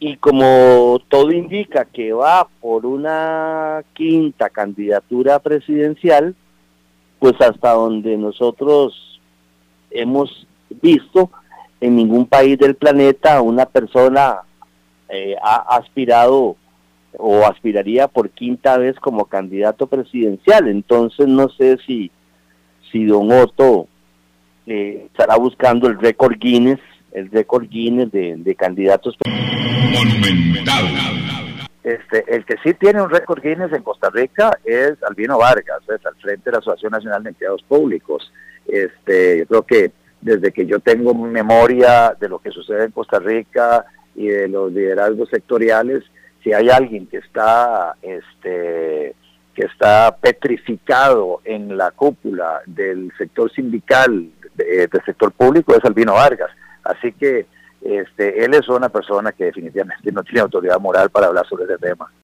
y como todo indica que va por una quinta candidatura presidencial, pues hasta donde nosotros hemos visto, en ningún país del planeta una persona ha aspirado o aspiraría por quinta vez como candidato presidencial. Entonces no sé si don Otto estará buscando el récord Guinness de candidatos. Monumental. El que sí tiene un récord Guinness en Costa Rica es Albino Vargas, es al frente de la Asociación Nacional de Empleados Públicos. Yo creo que desde que yo tengo memoria de lo que sucede en Costa Rica y de los liderazgos sectoriales, si hay alguien que está petrificado en la cúpula del sector sindical, del sector público, es Albino Vargas. Así que él es una persona que definitivamente no tiene autoridad moral para hablar sobre ese tema.